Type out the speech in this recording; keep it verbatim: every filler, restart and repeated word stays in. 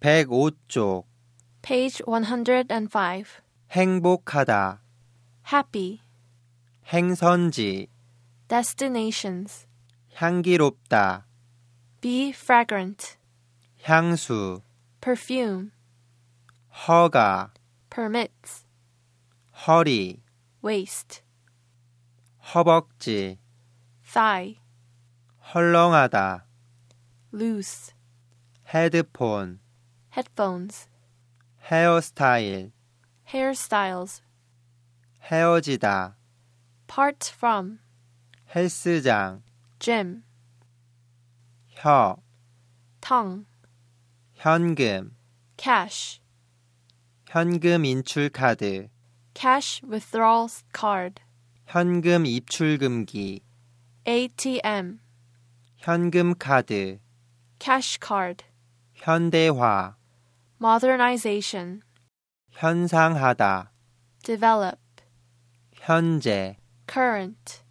백오 쪽 Page one hundred five. 행복하다 Happy. 행선지 Destinations. 향기롭다 Be fragrant. 향수 Perfume. 허가 Permits. 허리 Waist. 허벅지 Thigh. 헐렁하다 Loose. 헤드폰 Headphones. 헤어스타일 Hairstyles. 헤어지다 Part from. 헬스장 Gym. 혀 Tongue. 현금 Cash. 현금 인출카드 Cash withdrawal card. 현금 입출금기 A T M. 현금 카드 Cash card. 현대화 Modernization. 현상하다 Develop. 현재 Current.